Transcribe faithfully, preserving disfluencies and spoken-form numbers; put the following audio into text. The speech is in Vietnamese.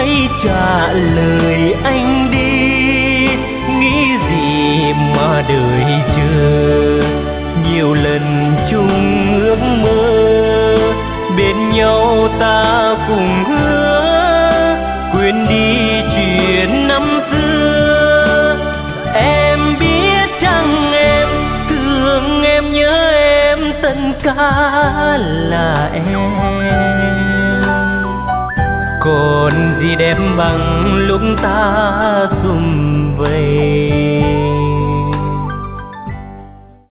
hãy trả lời anh đi, nghĩ gì mà đợi chờ. Nhiều lần chung ước mơ, bên nhau ta cùng hứa quên đi chuyện năm xưa. Em biết chăng em thương em nhớ em, tất cả là em. Còn gì đẹp bằng lúc ta sum vầy.